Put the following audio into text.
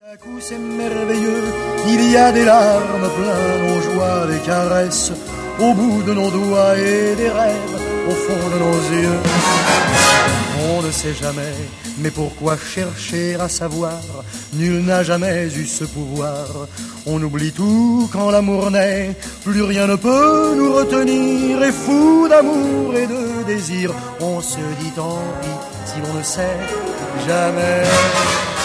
Un coup c'est merveilleux, il y a des larmes plein nos joies, des caresses au bout de nos doigts et des rêves au fond de nos yeux. On ne sait jamais, mais pourquoi chercher à savoir? Nul n'a jamais eu ce pouvoir. On oublie tout quand l'amour naît, plus rien ne peut nous retenir. Et fou d'amour et de désir, on se dit tant pis si l'on ne sait jamais.